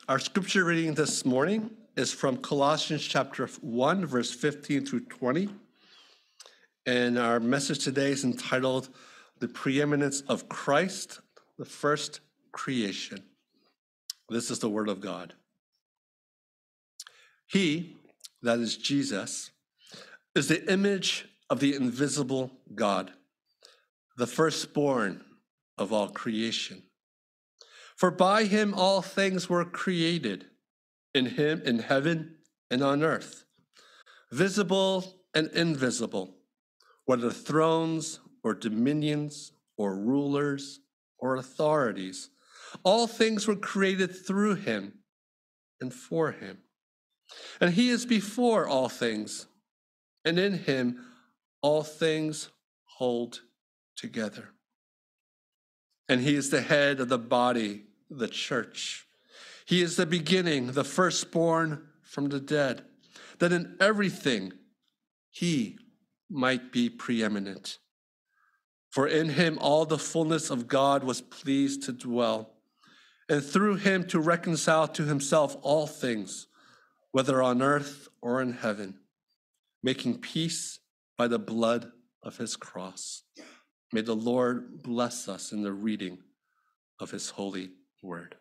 Our scripture reading this morning is from Colossians chapter 1, verse 15 through 20. And our message today is entitled, The Preeminence of Christ, the First Creation. This is the word of God. He, that is Jesus, is the image of the invisible God, the firstborn of all creation. For by him all things were created, in him in heaven and on earth, visible and invisible, whether thrones or dominions or rulers or authorities. All things were created through him and for him. And he is before all things, and in him all things hold together. And he is the head of the body, the church. He is the beginning, the firstborn from the dead, that in everything he might be preeminent. For in him all the fullness of God was pleased to dwell, and through him to reconcile to himself all things, whether on earth or in heaven, making peace by the blood of his cross. May the Lord bless us in the reading of his holy word.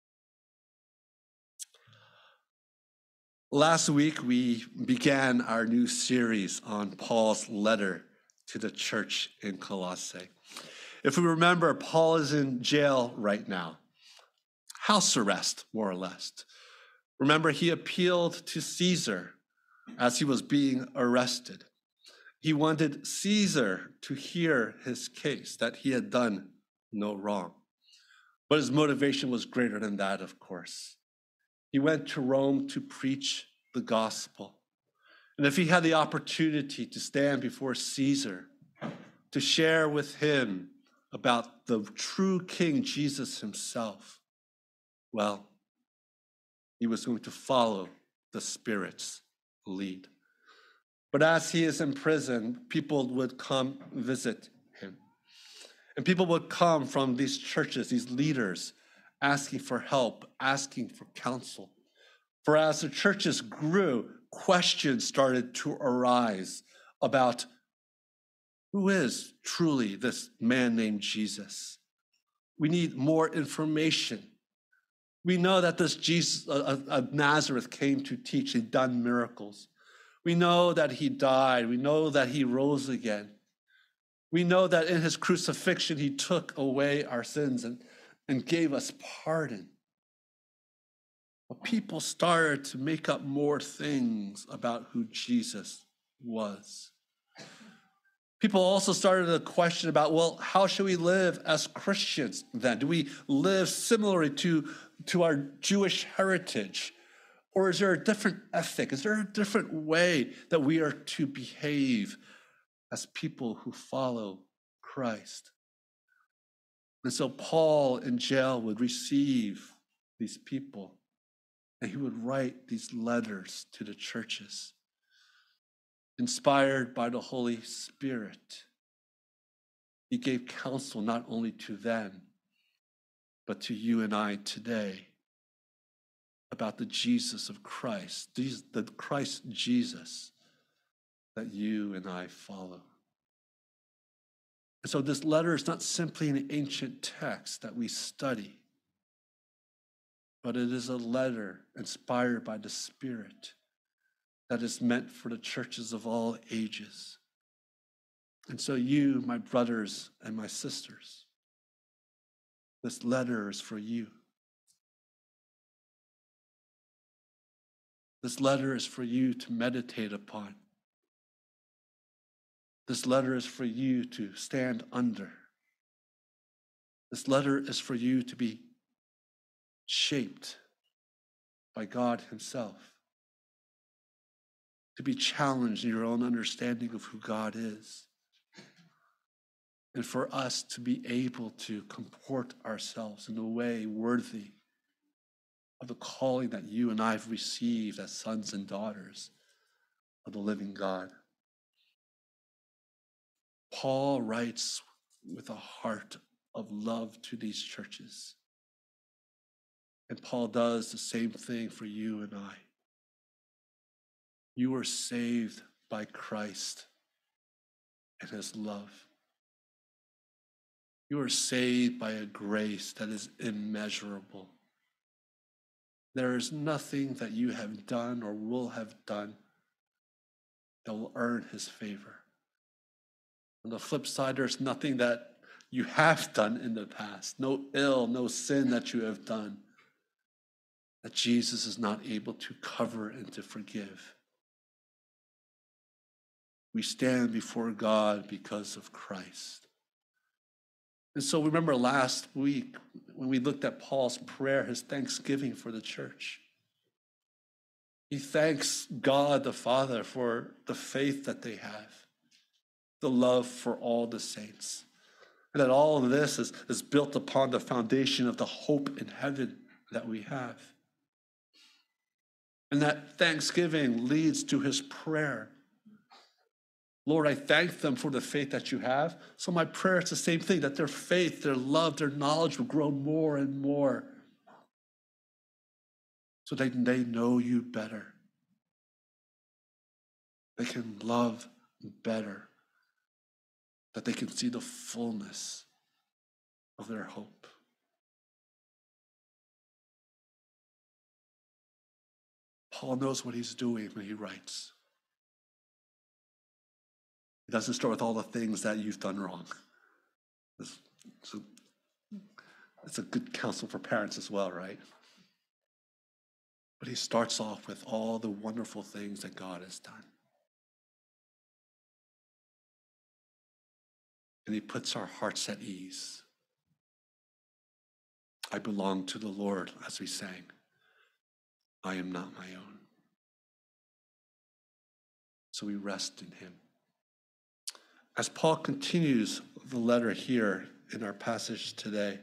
Last week, we began our new series on Paul's letter to the church in Colossae. If we remember, Paul is in jail right now, house arrest, more or less. Remember, he appealed to Caesar as he was being arrested. He wanted Caesar to hear his case, that he had done no wrong. But his motivation was greater than that, of course. He went to Rome to preach the gospel. And if he had the opportunity to stand before Caesar, to share with him about the true King Jesus himself, well, he was going to follow the Spirit's lead. But as he is in prison, people would come visit him. And people would come from these churches, these leaders, asking for help, asking for counsel. For as the churches grew, questions started to arise about who is truly this man named Jesus. We need more information. We know that this Jesus of Nazareth came to teach. He'd done miracles. We know that he died. We know that he rose again. We know that in his crucifixion, he took away our sins and gave us pardon. But people started to make up more things about who Jesus was. People also started to question about, well, how should we live as Christians then? Do we live similarly to our Jewish heritage? Or is there a different ethic? Is there a different way that we are to behave as people who follow Christ? And so Paul in jail would receive these people, and he would write these letters to the churches, inspired by the Holy Spirit. He gave counsel not only to them, but to you and I today about the Jesus of Christ, the Christ Jesus that you and I follow. And so this letter is not simply an ancient text that we study, but it is a letter inspired by the Spirit that is meant for the churches of all ages. And so you, my brothers and my sisters, this letter is for you. This letter is for you to meditate upon. This letter is for you to stand under. This letter is for you to be shaped by God himself, to be challenged in your own understanding of who God is, and for us to be able to comport ourselves in a way worthy of the calling that you and I have received as sons and daughters of the living God. Paul writes with a heart of love to these churches. And Paul does the same thing for you and I. You were saved by Christ and his love. You are saved by a grace that is immeasurable. There is nothing that you have done or will have done that will earn his favor. On the flip side, there's nothing that you have done in the past, no ill, no sin that you have done, that Jesus is not able to cover and to forgive. We stand before God because of Christ. And so remember last week when we looked at Paul's prayer, his thanksgiving for the church. He thanks God the Father for the faith that they have, the love for all the saints. And that all of this is built upon the foundation of the hope in heaven that we have. And that thanksgiving leads to his prayer. Lord, I thank them for the faith that you have. So my prayer is the same thing, that their faith, their love, their knowledge will grow more and more so that they know you better. They can love better, that they can see the fullness of their hope. Paul knows what he's doing when he writes. It doesn't start with all the things that you've done wrong. It's a good counsel for parents as well, right? But he starts off with all the wonderful things that God has done. And he puts our hearts at ease. I belong to the Lord, as we sang. I am not my own. So we rest in him. As Paul continues the letter here in our passage today,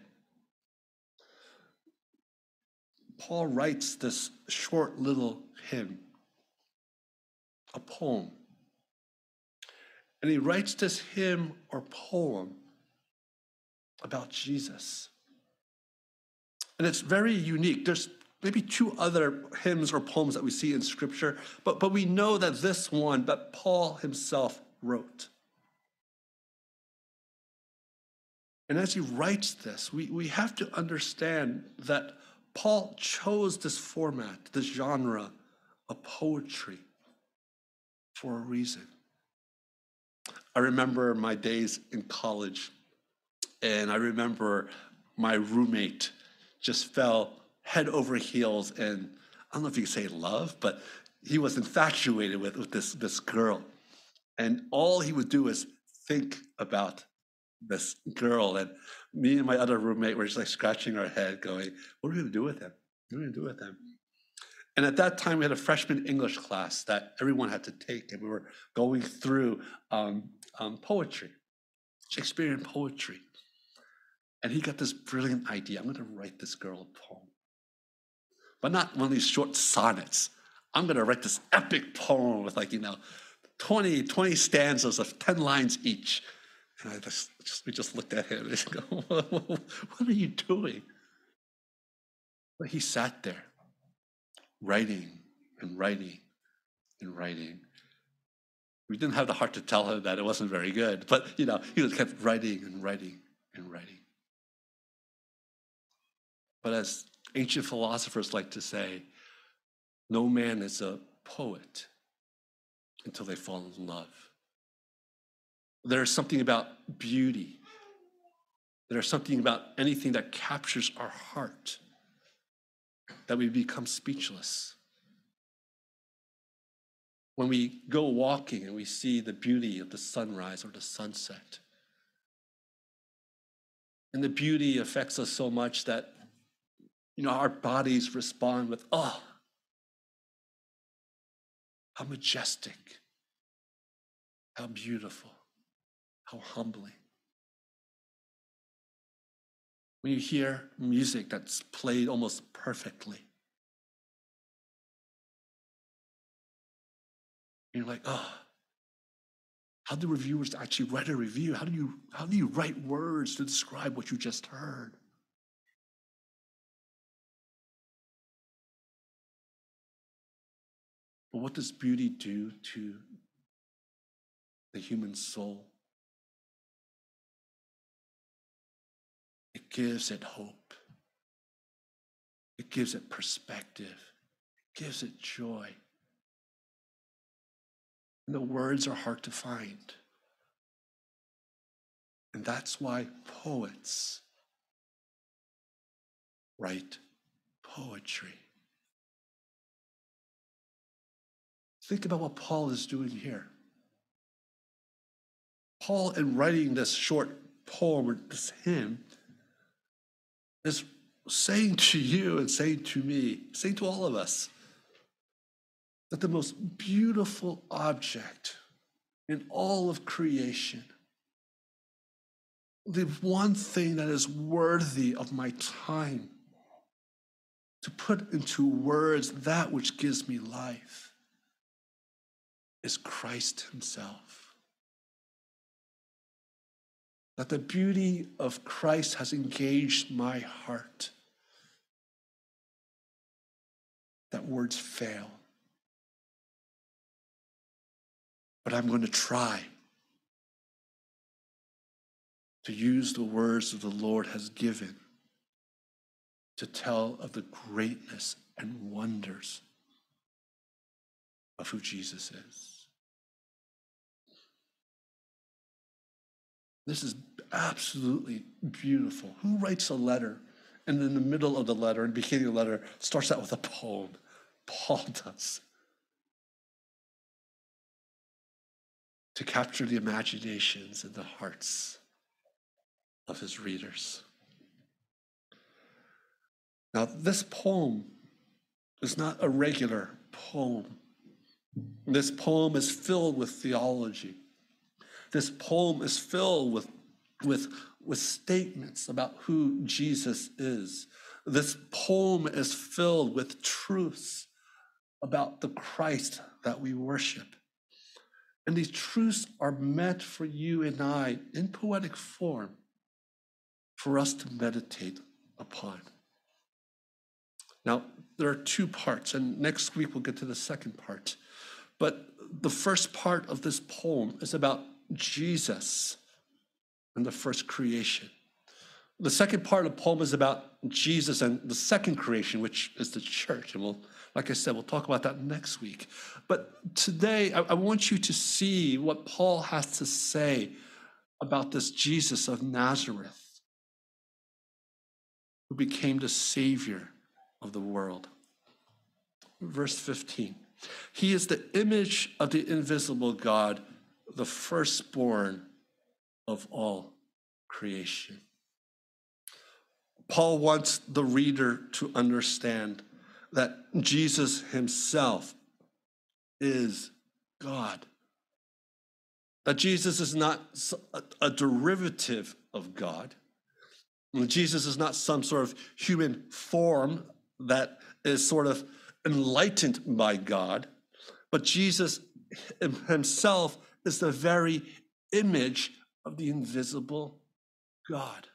Paul writes this short little hymn, a poem. And he writes this hymn or poem about Jesus. And it's very unique. There's maybe two other hymns or poems that we see in Scripture, but we know that this one that Paul himself wrote. And as he writes this, we have to understand that Paul chose this format, this genre of poetry for a reason. I remember my days in college, and I remember my roommate just fell head over heels, and I don't know if you can say love, but he was infatuated with this girl. And all he would do is think about this girl, and me and my other roommate were just like scratching our head going, what are we going to do with him? What are we going to do with him? And at that time, we had a freshman English class that everyone had to take, and we were going through poetry, Shakespearean poetry. And he got this brilliant idea. I'm going to write this girl a poem. But not one of these short sonnets. I'm going to write this epic poem with 20 stanzas of 10 lines each. And we just looked at him and go, what are you doing? But he sat there, writing and writing and writing. We didn't have the heart to tell him that it wasn't very good, but he just kept writing and writing and writing. But as ancient philosophers like to say, no man is a poet until they fall in love. There's something about beauty. There's something about anything that captures our heart that we become speechless. When we go walking and we see the beauty of the sunrise or the sunset. And the beauty affects us so much that, our bodies respond with, oh, how majestic, how beautiful, how humbling. When you hear music that's played almost perfectly, you're like, oh, how do reviewers actually write a review? How do you write words to describe what you just heard? But what does beauty do to the human soul? It gives it hope. It gives it perspective. It gives it joy. And the words are hard to find. And that's why poets write poetry. Think about what Paul is doing here. Paul, in writing this short poem or this hymn, is saying to you and saying to me, saying to all of us, that the most beautiful object in all of creation, the one thing that is worthy of my time to put into words that which gives me life, is Christ himself. That the beauty of Christ has engaged my heart. That words fail. But I'm going to try to use the words that the Lord has given to tell of the greatness and wonders of who Jesus is. This is absolutely beautiful. Who writes a letter and in the middle of the letter, and beginning of the letter, starts out with a poem? Paul does. To capture the imaginations and the hearts of his readers. Now, this poem is not a regular poem. This poem is filled with theology. This poem is filled with statements about who Jesus is. This poem is filled with truths about the Christ that we worship. And these truths are meant for you and I in poetic form for us to meditate upon. Now, there are two parts, and next week we'll get to the second part. But the first part of this poem is about Jesus and the first creation. The second part of the poem is about Jesus and the second creation, which is the church. And like I said, we'll talk about that next week. But today, I want you to see what Paul has to say about this Jesus of Nazareth, who became the Savior of the world. Verse 15, he is the image of the invisible God, the firstborn of all creation. Paul wants the reader to understand that Jesus himself is God. That Jesus is not a derivative of God. Jesus is not some sort of human form that is sort of enlightened by God, but Jesus himself is the very image of the invisible God.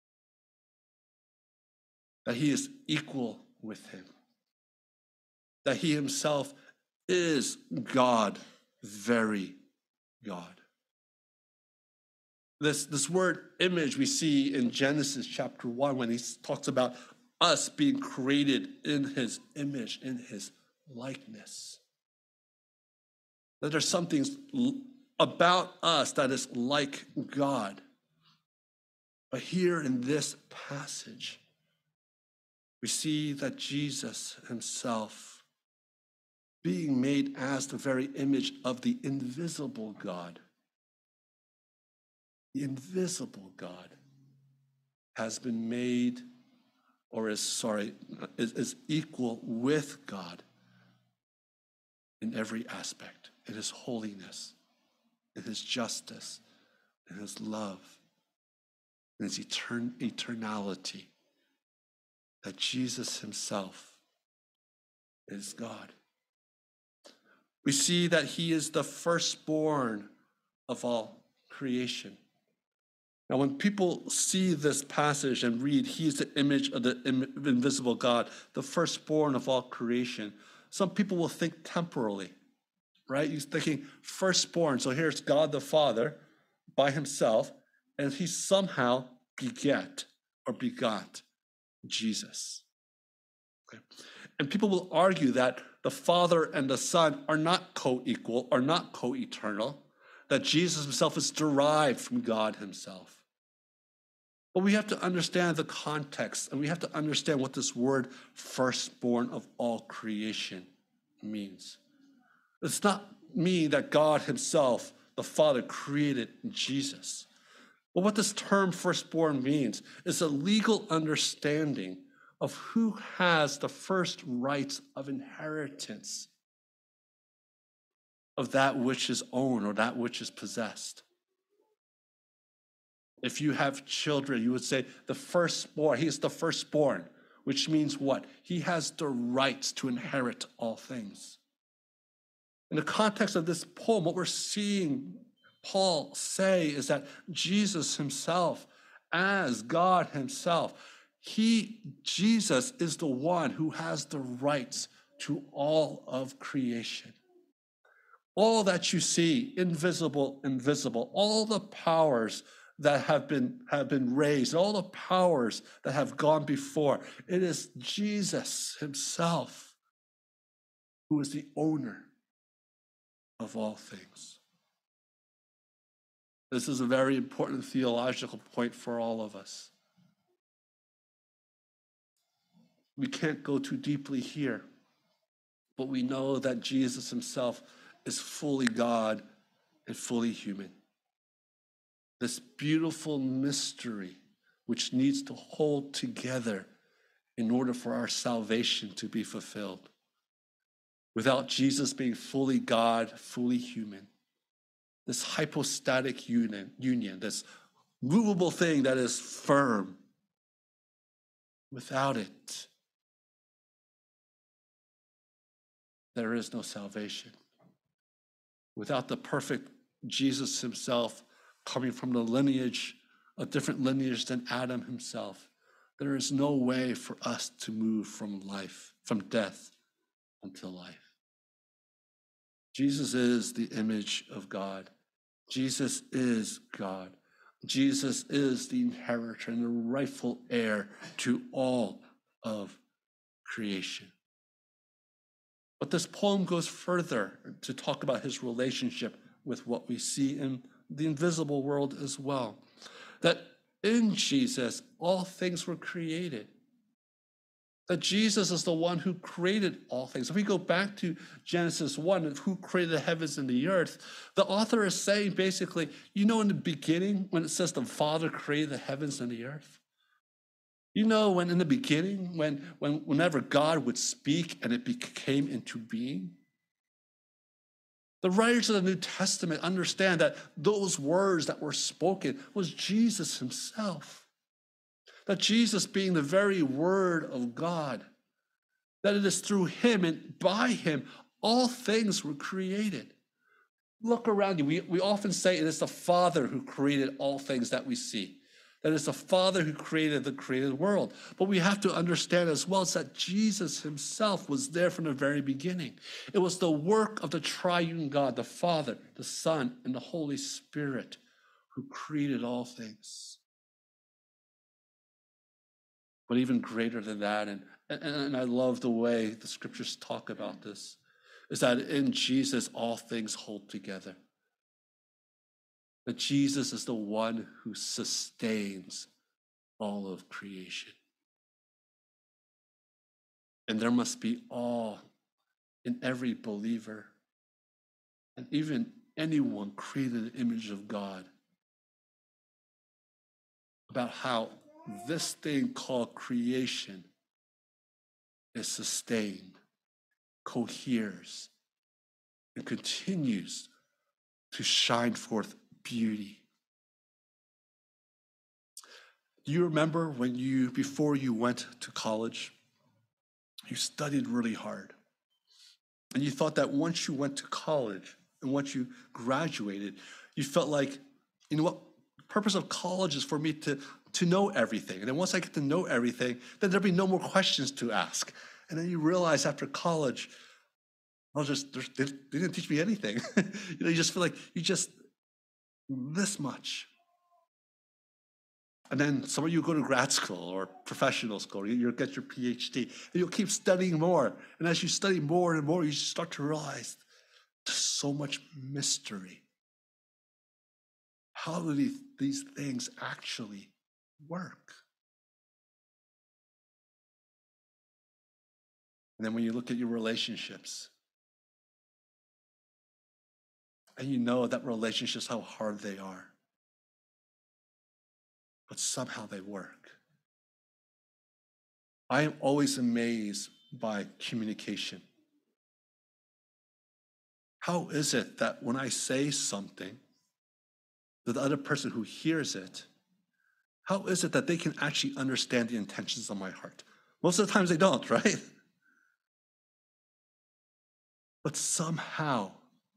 That he is equal with him. That he himself is God, very God. This word image we see in Genesis chapter 1 when he talks about us being created in his image, in his likeness. That there's something about us that is like God. But here in this passage, we see that Jesus himself, being made as the very image of the invisible God, the invisible God has been made, or is equal with God in every aspect, in his holiness, in his justice, in his love, in his eternality. That Jesus himself is God. We see that he is the firstborn of all creation. Now, when people see this passage and read, he is the image of the invisible God, the firstborn of all creation, some people will think temporally, right? You're thinking firstborn. So here's God the Father by himself, and he somehow begot Jesus. Okay. And people will argue that the Father and the Son are not co-equal, are not co-eternal, that Jesus himself is derived from God himself. But we have to understand the context, and we have to understand what this word firstborn of all creation means. It's not mean that God himself, the Father, created Jesus. But what this term firstborn means is a legal understanding of who has the first rights of inheritance of that which is owned or that which is possessed. If you have children, you would say the firstborn, he is the firstborn, which means what? He has the rights to inherit all things. In the context of this poem, what we're seeing Paul say is that Jesus himself, as God himself, Jesus is the one who has the rights to all of creation. All that you see, invisible, all the powers that have been raised, all the powers that have gone before, it is Jesus himself who is the owner of all things. This is a very important theological point for all of us. We can't go too deeply here, but we know that Jesus himself is fully God and fully human. This beautiful mystery which needs to hold together in order for our salvation to be fulfilled. Without Jesus being fully God, fully human, this hypostatic union, this movable thing that is firm, without it, there is no salvation. Without the perfect Jesus himself coming from the lineage, a different lineage than Adam himself, there is no way for us to move from death until life. Jesus is the image of God. Jesus is God. Jesus is the inheritor and the rightful heir to all of creation. But this poem goes further to talk about his relationship with what we see in the invisible world as well. That in Jesus, all things were created. That Jesus is the one who created all things. If we go back to Genesis 1, of who created the heavens and the earth, the author is saying basically, in the beginning, when it says the Father created the heavens and the earth, when in the beginning, whenever God would speak and it came into being, the writers of the New Testament understand that those words that were spoken was Jesus himself. That Jesus being the very word of God, that it is through him and by him, all things were created. Look around you. We often say it is the Father who created all things that we see. That it's the Father who created the created world. But we have to understand as well is that Jesus himself was there from the very beginning. It was the work of the triune God, the Father, the Son, and the Holy Spirit who created all things. But even greater than that, and I love the way the scriptures talk about this, is that in Jesus all things hold together. That Jesus is the one who sustains all of creation. And there must be awe in every believer and even anyone created in the image of God about how this thing called creation is sustained, coheres, and continues to shine forth beauty. Do you remember before you went to college, you studied really hard, and you thought that once you went to college and once you graduated, you felt like, what? The purpose of college is for me to know everything. And then once I get to know everything, then there'll be no more questions to ask. And then you realize after college, They didn't teach me anything. You just feel like you just this much. And then some of you go to grad school or professional school, you'll get your PhD, and you'll keep studying more. And as you study more and more, you start to realize there's so much mystery. How do these things actually work? And then when you look at your relationships, and you know that relationships, how hard they are, but somehow they work. I am always amazed by communication. How is it that when I say something, that the other person who hears it, how is it that they can actually understand the intentions of my heart? Most of the times they don't, right? But somehow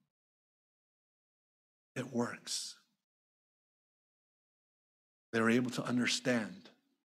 it works. They're able to understand.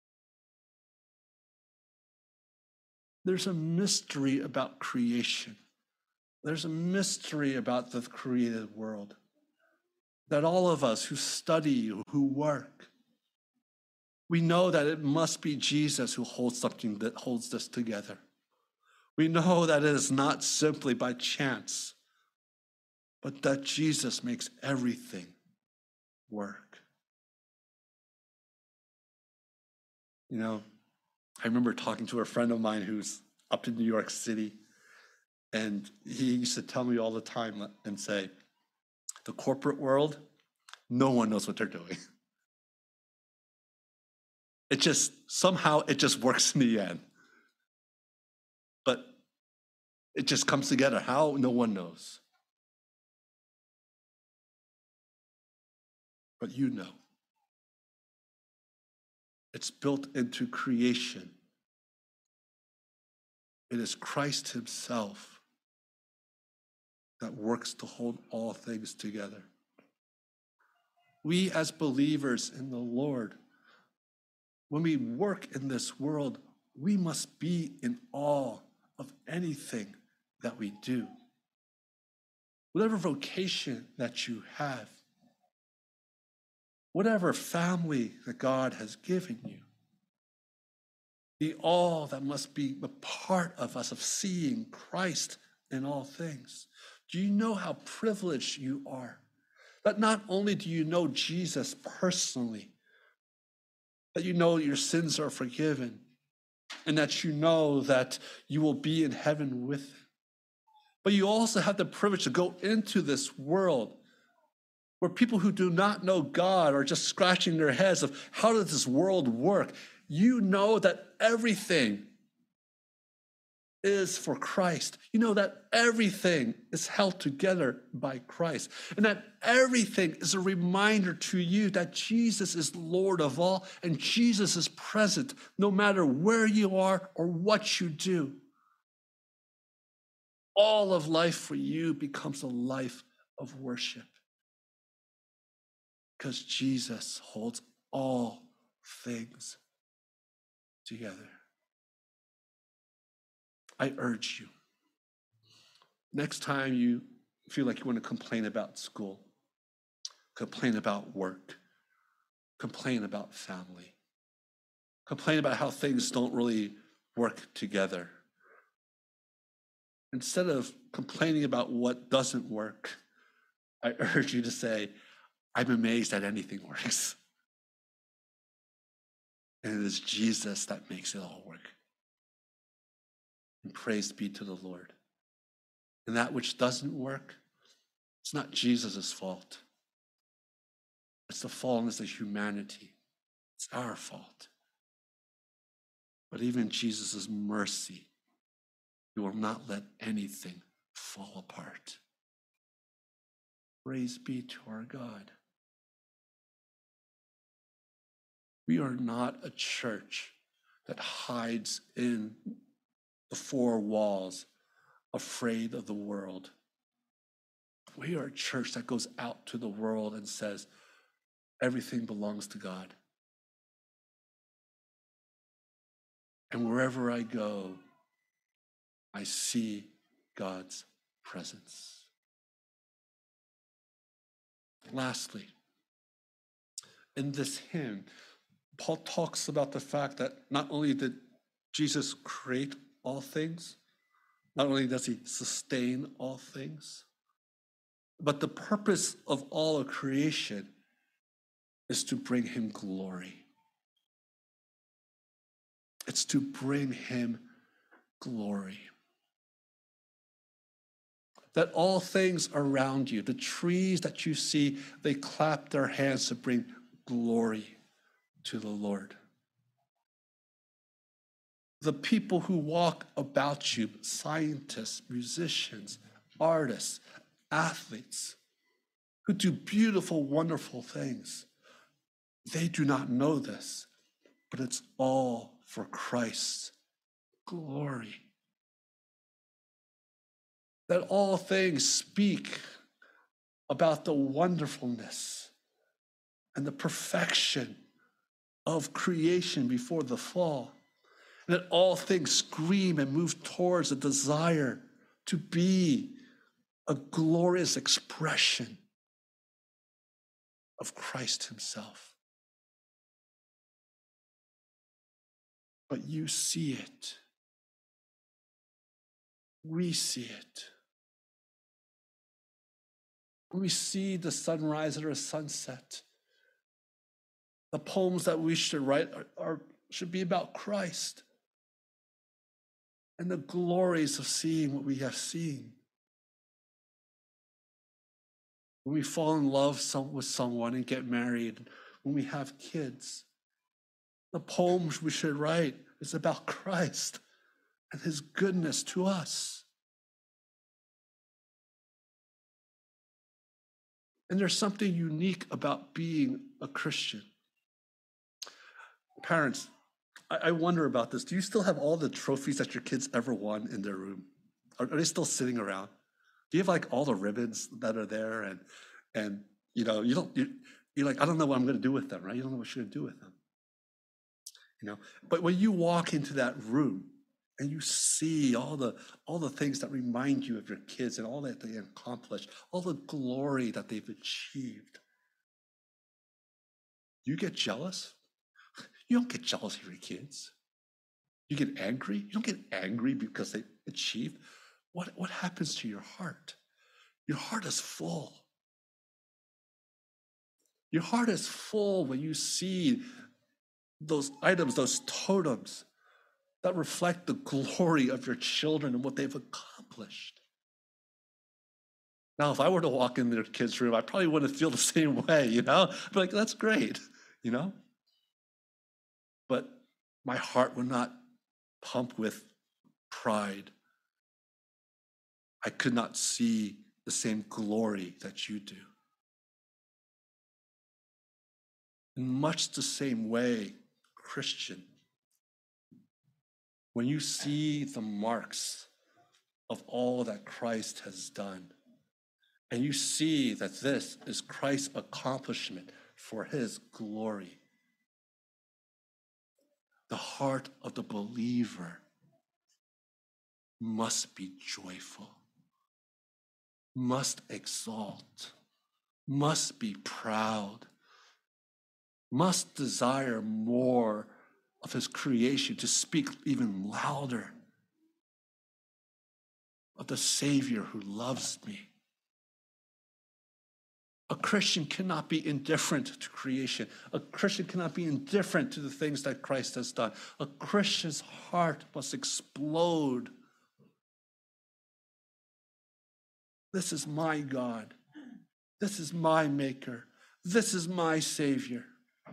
There's a mystery about creation. There's a mystery about the created world that all of us who study, who work, we know that it must be Jesus who holds something that holds this together. We know that it is not simply by chance, but that Jesus makes everything work. You know, I remember talking to a friend of mine who's up in New York City, and he used to tell me all the time and say, the corporate world, no one knows what they're doing. Somehow it just works in the end. But it just comes together. How? No one knows. But you know. It's built into creation. It is Christ himself that works to hold all things together. We as believers in the Lord, when we work in this world, we must be in awe of anything that we do. Whatever vocation that you have, whatever family that God has given you, the awe that must be a part of us, of seeing Christ in all things. Do you know how privileged you are? That not only do you know Jesus personally, that you know your sins are forgiven, and that you know that you will be in heaven with him, but you also have the privilege to go into this world where people who do not know God are just scratching their heads of how does this world work? You know that everything is for Christ. You know that everything is held together by Christ, and that everything is a reminder to you that Jesus is Lord of all, and Jesus is present no matter where you are or what you do. All of life for you becomes a life of worship because Jesus holds all things together. I urge you, next time you feel like you want to complain about school, complain about work, complain about family, complain about how things don't really work together, instead of complaining about what doesn't work, I urge you to say, I'm amazed that anything works. And it is Jesus that makes it all work. And praise be to the Lord. And that which doesn't work, it's not Jesus' fault. It's the fallenness of humanity. It's our fault. But even Jesus' mercy, he will not let anything fall apart. Praise be to our God. We are not a church that hides in the four walls, afraid of the world. We are a church that goes out to the world and says, everything belongs to God. And wherever I go, I see God's presence. Lastly, in this hymn, Paul talks about the fact that not only did Jesus create all things, not only does he sustain all things, but the purpose of all of creation is to bring him glory. It's to bring him glory. That all things around you, the trees that you see, they clap their hands to bring glory to the Lord. The people who walk about you, scientists, musicians, artists, athletes, who do beautiful, wonderful things, they do not know this, but it's all for Christ's glory. That all things speak about the wonderfulness and the perfection of creation before the fall. And that all things scream and move towards a desire to be a glorious expression of Christ himself. But you see it. We see it. We see the sunrise or a sunset. The poems that we should write should be about Christ and the glories of seeing what we have seen. When we fall in love with someone and get married, when we have kids, the poems we should write is about Christ and his goodness to us. And there's something unique about being a Christian. Parents, I wonder about this. Do you still have all the trophies that your kids ever won in their room? Are they still sitting around? Do you have like all the ribbons that are there? And you know, you're like, I don't know what I'm going to do with them, right? You don't know what you're going to do with them. You know, but when you walk into that room and you see all the things that remind you of your kids and all that they accomplished, all the glory that they've achieved, you get jealous? You don't get jealous of your kids. You get angry? You don't get angry because they achieved. What happens to your heart? Your heart is full. Your heart is full when you see those items, those totems that reflect the glory of your children and what they've accomplished. Now, if I were to walk in their kids' room, I probably wouldn't feel the same way, you know? I'd be like, that's great, you know? But my heart would not pump with pride. I could not see the same glory that you do. In much the same way, Christian, when you see the marks of all that Christ has done, and you see that this is Christ's accomplishment for his glory, the heart of the believer must be joyful, must exalt, must be proud, must desire more of his creation, to speak even louder of the Savior who loves me. A Christian cannot be indifferent to creation. A Christian cannot be indifferent to the things that Christ has done. A Christian's heart must explode. This is my God. This is my Maker. This is my Savior.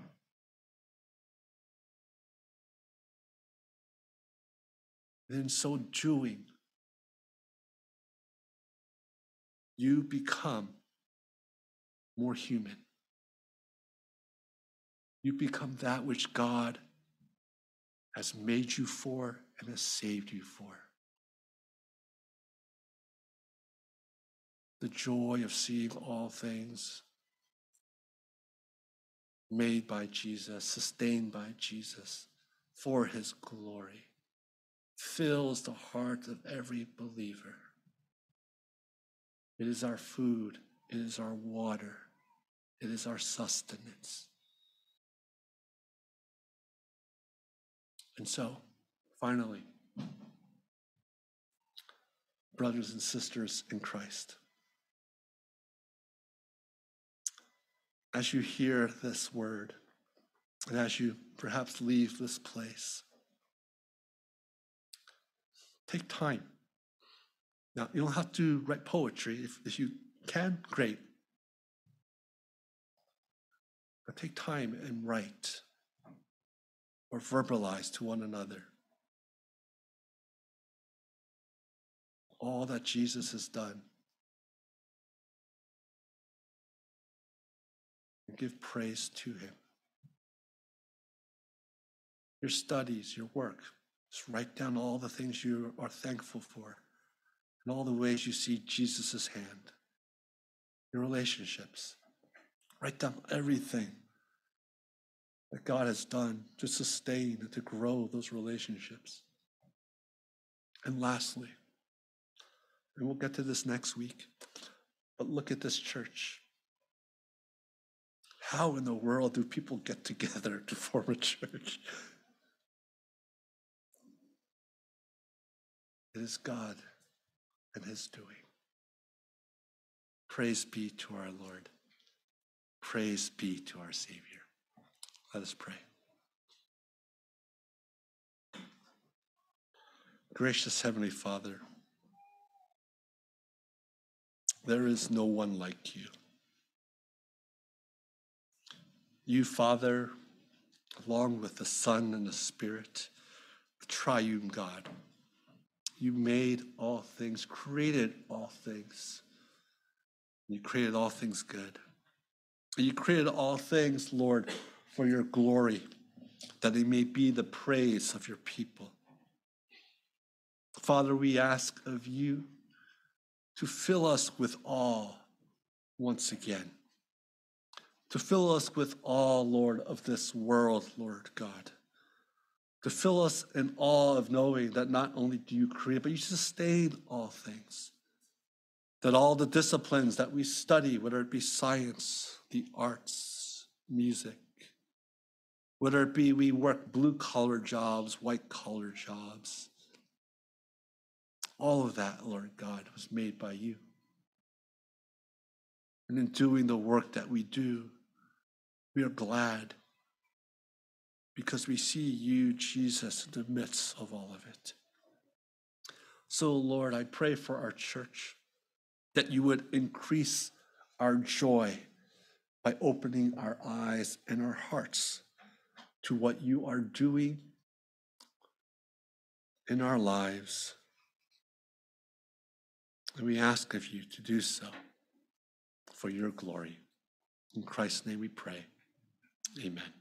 And in so doing, you become more human. You become that which God has made you for and has saved you for. The joy of seeing all things made by Jesus, sustained by Jesus, for his glory, fills the heart of every believer. It is our food. It is our water. It is our sustenance. And so, finally, brothers and sisters in Christ, as you hear this word, and as you perhaps leave this place, take time. Now, you don't have to write poetry. If you can, great. But take time and write or verbalize to one another all that Jesus has done. And give praise to him. Your studies, your work, just write down all the things you are thankful for and all the ways you see Jesus' hand. Your relationships, write down everything that God has done to sustain and to grow those relationships. And lastly, and we'll get to this next week, but look at this church. How in the world do people get together to form a church? It is God and his doing. Praise be to our Lord. Praise be to our Savior. Let us pray. Gracious Heavenly Father, there is no one like you. You, Father, along with the Son and the Spirit, the triune God, you made all things, created all things. You created all things good. And you created all things, Lord, for your glory, that they may be the praise of your people. Father, we ask of you to fill us with awe once again. To fill us with awe, Lord, of this world, Lord God. To fill us in awe of knowing that not only do you create, but you sustain all things. That all the disciplines that we study, whether it be science, the arts, music, whether it be we work blue-collar jobs, white-collar jobs, all of that, Lord God, was made by you. And in doing the work that we do, we are glad because we see you, Jesus, in the midst of all of it. So, Lord, I pray for our church that you would increase our joy by opening our eyes and our hearts to what you are doing in our lives. And we ask of you to do so for your glory. In Christ's name we pray. Amen.